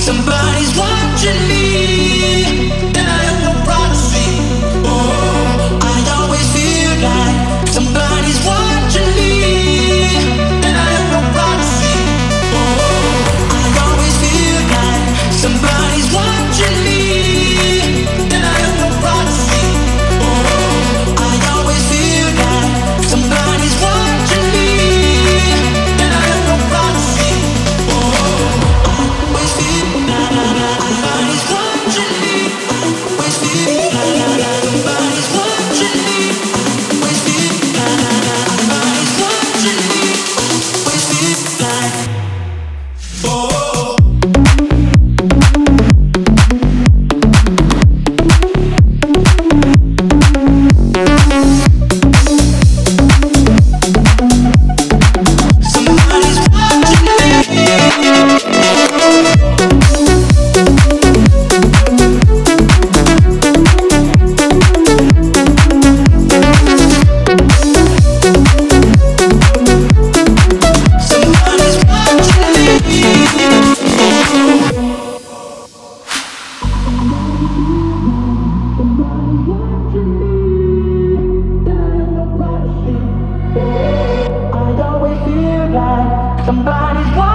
Somebody's watching me, and I have no privacy. Oh, I always feel like somebody's watching me, and I have no privacy. Oh, I always feel like somebody's watching me, and I have no privacy. Oh, I always feel like somebody's watching me, and I have no privacy. Oh, I always feel like somebody's watching me. I always feel like somebody's watching me. I always feel like somebody's watching me. I always feel like, oh. Somebody's watching me. Somebody's watching me. I always feel like somebody's watching.